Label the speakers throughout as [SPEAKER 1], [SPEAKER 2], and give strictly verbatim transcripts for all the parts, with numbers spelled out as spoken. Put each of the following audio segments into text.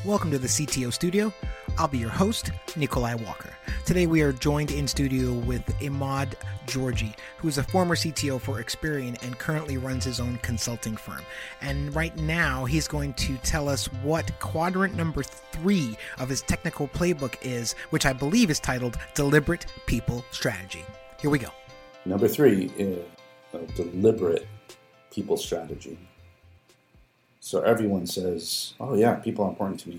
[SPEAKER 1] Welcome to the C T O Studio. I'll be your host, Nikolai Walker. Today we are joined in studio with Imad Georgi, who is a former C T O for Experian and currently runs his own consulting firm. And right now he's going to tell us what quadrant number three of his technical playbook is, which I believe is titled Deliberate People Strategy. Here we go.
[SPEAKER 2] Number three is a deliberate people strategy. So everyone says, oh yeah, people are important to me.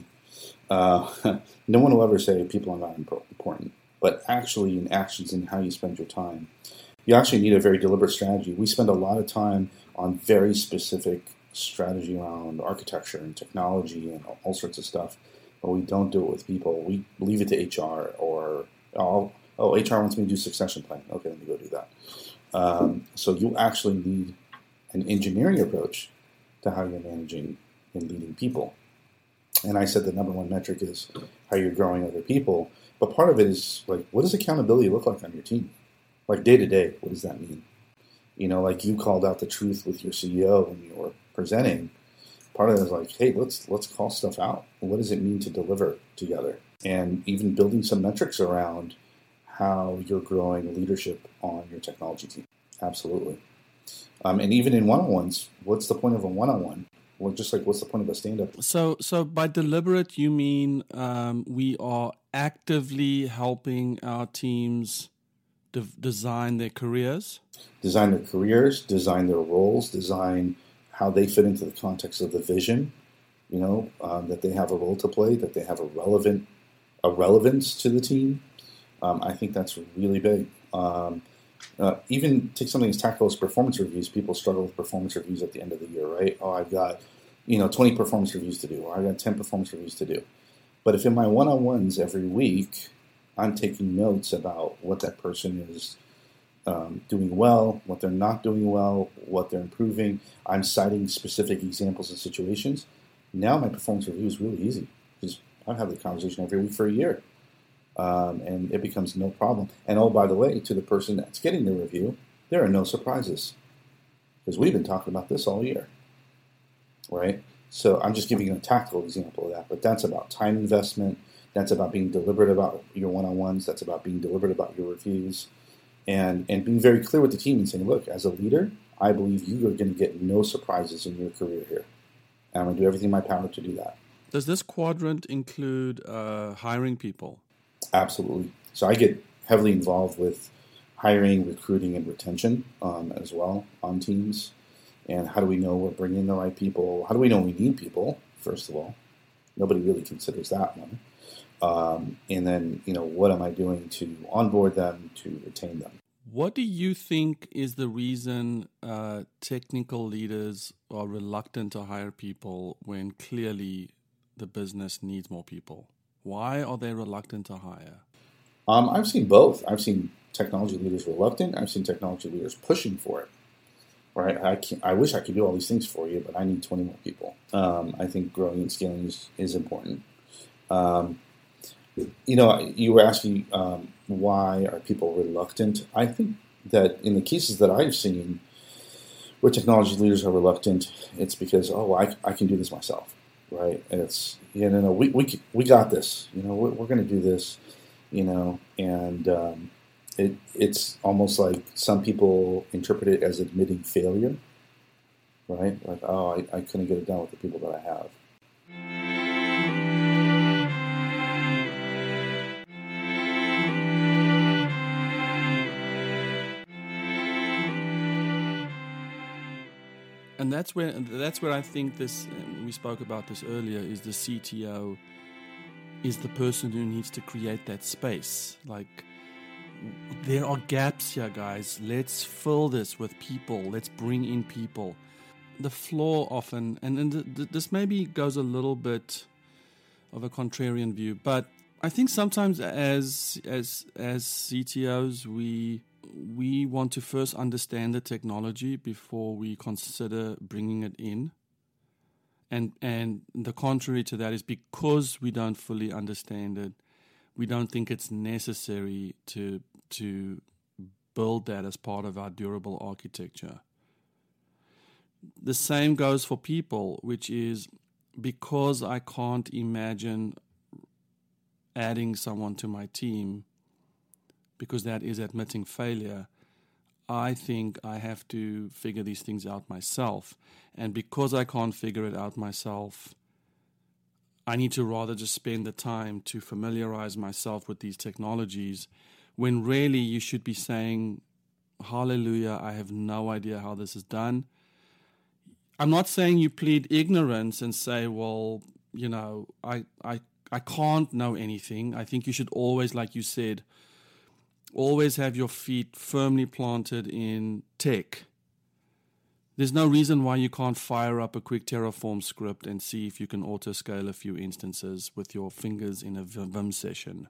[SPEAKER 2] Uh, no one will ever say people are not important. But actually in actions and how you spend your time, you actually need a very deliberate strategy. We spend a lot of time on very specific strategy around architecture and technology and all sorts of stuff, but we don't do it with people. We leave it to H R or, oh, oh H R wants me to do succession planning. Okay, let me go do that. Um, so you actually need an engineering approach to how you're managing and leading people. And I said the number one metric is how you're growing other people. But part of it is, like, what does accountability look like on your team? Like, day to day, what does that mean? You know, like you called out the truth with your C E O when you were presenting. Part of it is like, hey, let's let's call stuff out. What does it mean to deliver together? And even building some metrics around how you're growing leadership on your technology team. Absolutely. Um, and even in one-on-ones, what's the point of a one-on-one? Well, just like what's the point of a stand-up?
[SPEAKER 3] So, so by deliberate, you mean um, we are actively helping our teams de- design their careers?
[SPEAKER 2] Design their careers, design their roles, design how they fit into the context of the vision, you know, um, that they have a role to play, that they have a relevant, a relevance to the team. Um, I think that's really big. Um, Uh, even take something as tactical as performance reviews. People struggle with performance reviews at the end of the year, right? Oh, I've got, you know, twenty performance reviews to do, or I've got ten performance reviews to do. But if in my one-on-ones every week, I'm taking notes about what that person is um, doing well, what they're not doing well, what they're improving, I'm citing specific examples and situations, now my performance review is really easy because I've had the conversation every week for a year. Um, and it becomes no problem. And oh, by the way, to the person that's getting the review, there are no surprises because we've been talking about this all year, right? So I'm just giving you a tactical example of that, but that's about time investment. That's about being deliberate about your one-on-ones. That's about being deliberate about your reviews and, and being very clear with the team and saying, look, as a leader, I believe you are going to get no surprises in your career here. And I'm going to do everything in my power to do that.
[SPEAKER 3] Does this quadrant include uh, hiring people?
[SPEAKER 2] Absolutely. So I get heavily involved with hiring, recruiting, and retention um, as well on teams. And how do we know we're bringing the right people? How do we know we need people, first of all? Nobody really considers that one. Um, and then, you know, what am I doing to onboard them, to retain them?
[SPEAKER 3] What do you think is the reason uh, technical leaders are reluctant to hire people when clearly the business needs more people? Why are they reluctant to hire?
[SPEAKER 2] Um, I've seen both. I've seen technology leaders reluctant. I've seen technology leaders pushing for it. Right? I can't, I wish I could do all these things for you, but I need twenty more people. Um, I think growing and scaling is, is important. Um, you know, you were asking um, why are people reluctant? I think that in the cases that I've seen where technology leaders are reluctant, it's because, oh, I, I can do this myself. Right, and it's you know we we we got this. You know we're, we're going to do this. You know, and um, it it's almost like some people interpret it as admitting failure. Right, like oh I, I couldn't get it done with the people that I have.
[SPEAKER 3] And that's where that's where I think this. We spoke about this earlier. Is the C T O is the person who needs to create that space. Like there are gaps here, guys. Let's fill this with people. Let's bring in people. The flaw often, and, and th- th- this maybe goes a little bit of a contrarian view, but I think sometimes as as as C T Os we. We want to first understand the technology before we consider bringing it in. And and the contrary to that is because we don't fully understand it, we don't think it's necessary to to build that as part of our durable architecture. The same goes for people, which is because I can't imagine adding someone to my team, because that is admitting failure, I think I have to figure these things out myself. And because I can't figure it out myself, I need to rather just spend the time to familiarize myself with these technologies, when really you should be saying, hallelujah, I have no idea how this is done. I'm not saying you plead ignorance and say, well, you know, I, I, I can't know anything. I think you should always, like you said, always have your feet firmly planted in tech. There's no reason why you can't fire up a quick Terraform script and see if you can auto-scale a few instances with your fingers in a Vim session.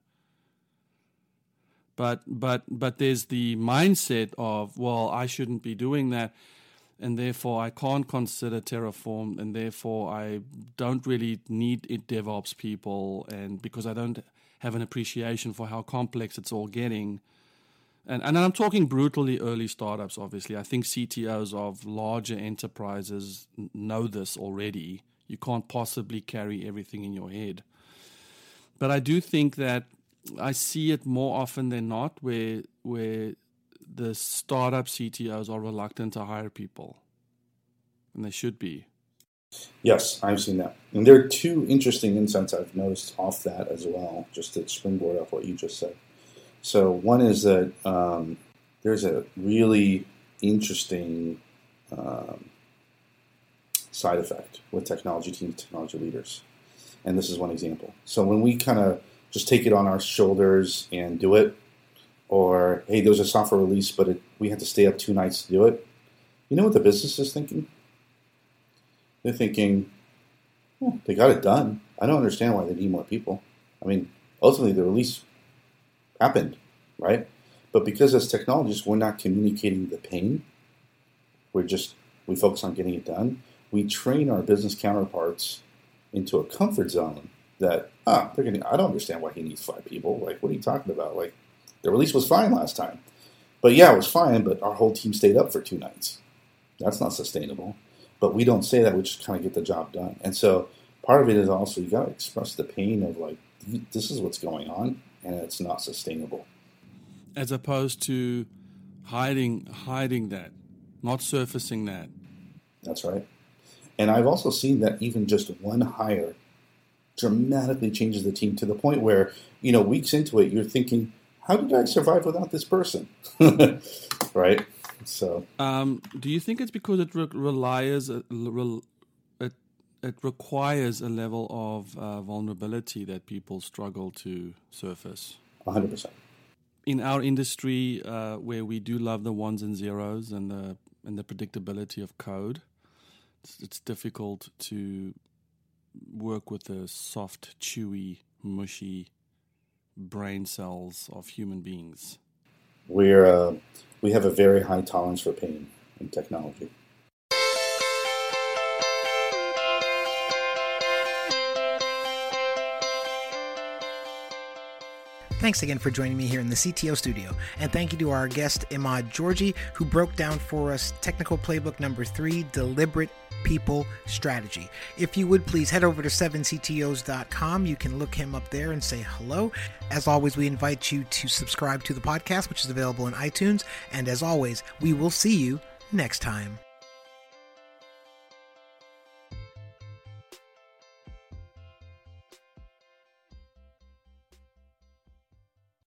[SPEAKER 3] But but but there's the mindset of, well, I shouldn't be doing that, and therefore I can't consider Terraform, and therefore I don't really need it DevOps people, and because I don't have an appreciation for how complex it's all getting. And and I'm talking brutally early startups, obviously. I think C T Os of larger enterprises know this already. You can't possibly carry everything in your head. But I do think that I see it more often than not where where the startup C T Os are reluctant to hire people. And they should be.
[SPEAKER 2] Yes, I've seen that. And there are two interesting insights I've noticed off that as well, just to springboard off what you just said. So one is that um, there's a really interesting um, side effect with technology teams, technology leaders. And this is one example. So when we kind of just take it on our shoulders and do it, or, hey, there's a software release, but it, we had to stay up two nights to do it, you know what the business is thinking? They're thinking, oh, they got it done. I don't understand why they need more people. I mean, ultimately the release happened, right? But because as technologists, we're not communicating the pain. We're just, we focus on getting it done. We train our business counterparts into a comfort zone that, ah, they're gonna, I don't understand why he needs five people. Like, what are you talking about? Like, the release was fine last time. But yeah, it was fine, but our whole team stayed up for two nights. That's not sustainable. But we don't say that, we just kind of get the job done. And so part of it is also, you got to express the pain of like, this is what's going on, and it's not sustainable.
[SPEAKER 3] As opposed to hiding hiding that, not surfacing that.
[SPEAKER 2] That's right. And I've also seen that even just one hire dramatically changes the team to the point where, you know, weeks into it, you're thinking, how did I survive without this person? Right? So,
[SPEAKER 3] um, do you think it's because it re- relies, it, it requires a level of uh, vulnerability that people struggle to surface?
[SPEAKER 2] one hundred percent.
[SPEAKER 3] In our industry, uh, where we do love the ones and zeros and the and the predictability of code, it's, it's difficult to work with the soft, chewy, mushy brain cells of human beings.
[SPEAKER 2] We're uh, we have a very high tolerance for pain in technology.
[SPEAKER 1] Thanks again for joining me here in the C T O studio, and thank you to our guest Imad Georgi, who broke down for us technical playbook number three, Deliberate People Strategy. If you would please head over to seven C T Os dot com. You can look him up there and say hello. As always, we invite you to subscribe to the podcast, which is available in iTunes. And as always, we will see you next time.